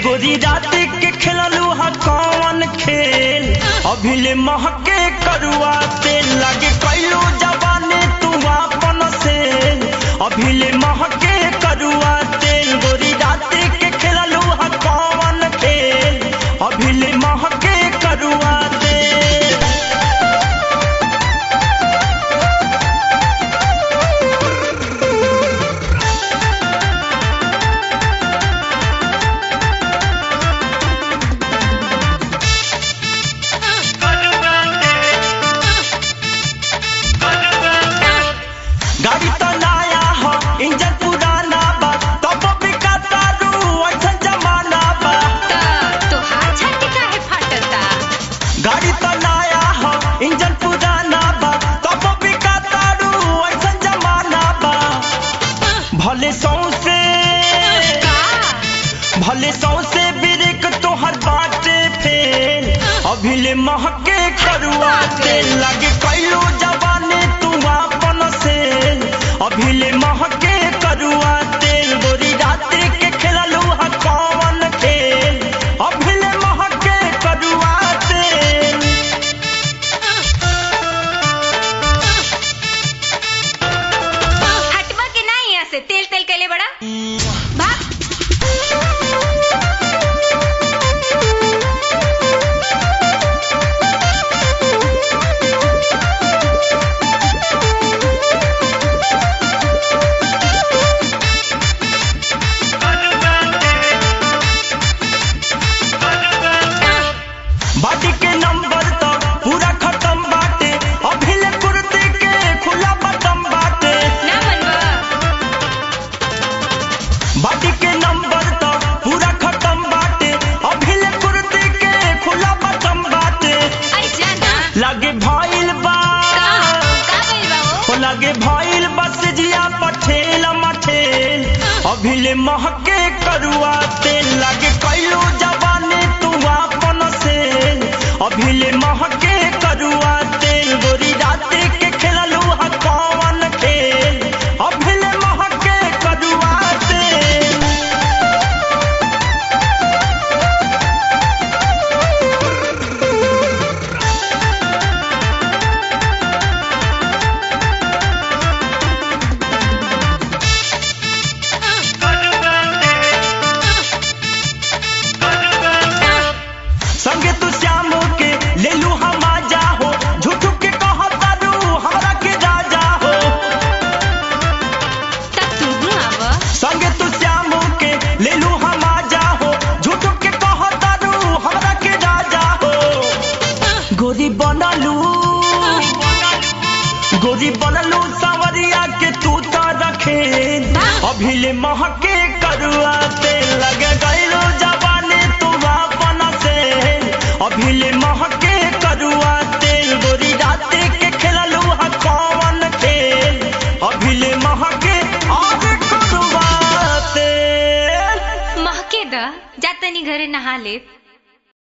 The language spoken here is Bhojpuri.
गोरी राती के खेललू हा कौन खेल अभिले महके करुआ तेल लगे कैलू जवानी तू आपन से अभिले महके करुआ तेल गोरी राती के खेललू हा कौन खेल अभिले महके करुआ तेल गाड़ी तो नया हो इंजन पुराना बा तब भी कतारू ऐसा जमाना बा तो हाथ छाती काहे फाटता। गाड़ी तो नया हो इंजन पुराना बा तब भी कतारू ऐसा जमाना बा भले सौसे बिरेक तोहर बाटे फेल अभिले महके करुआ तेल लगे कैलू जवानी तू आपन से अभिले महके करुआ तेल गोरी रात्रि के खेललू हा कौन खेल अभिले महके करुआ तेल हटवा के ना यहाँ से तेल तेल कैले बड़ा भाग। बाटी के नंबर तो पूरा खत्म बाटे अभिले कुर्ती के खुला बटन बाटे ना मनवा बाटी के नंबर तो पूरा खत्म बाटे अभिले कुर्ती के खुला बटन बाटे अरे जाना लगे भइल बा का भइल बा हो लगे भइल बस जिया पठेल मठेल अभिले महके करुआ तेल लगे कैलू जवानी तू आपन से अभिले महके करुआ तेल गोरी रात्रि के खेललू हा कौन खेल अभिले महके करुआ तेल संगे तू श्याम के ले लू हम आजा हो झूठू के कहता रू हमरा के राजा हो तब तू आवा संगे तू श्याम के ले लू हम आजा हो झूठू के कहता रू हमरा के राजा हो गोरी बनलू सावरिया के तू तो रखे अभिले महके करुआ तेल लगे गैलो जवानी तू आपन से अभिले महके करुआ तेल गोरी रात्रि के खेललू हा कौन खेल अभिले महके आज करुआ तेल महके द जा तनी घरे नहा ले।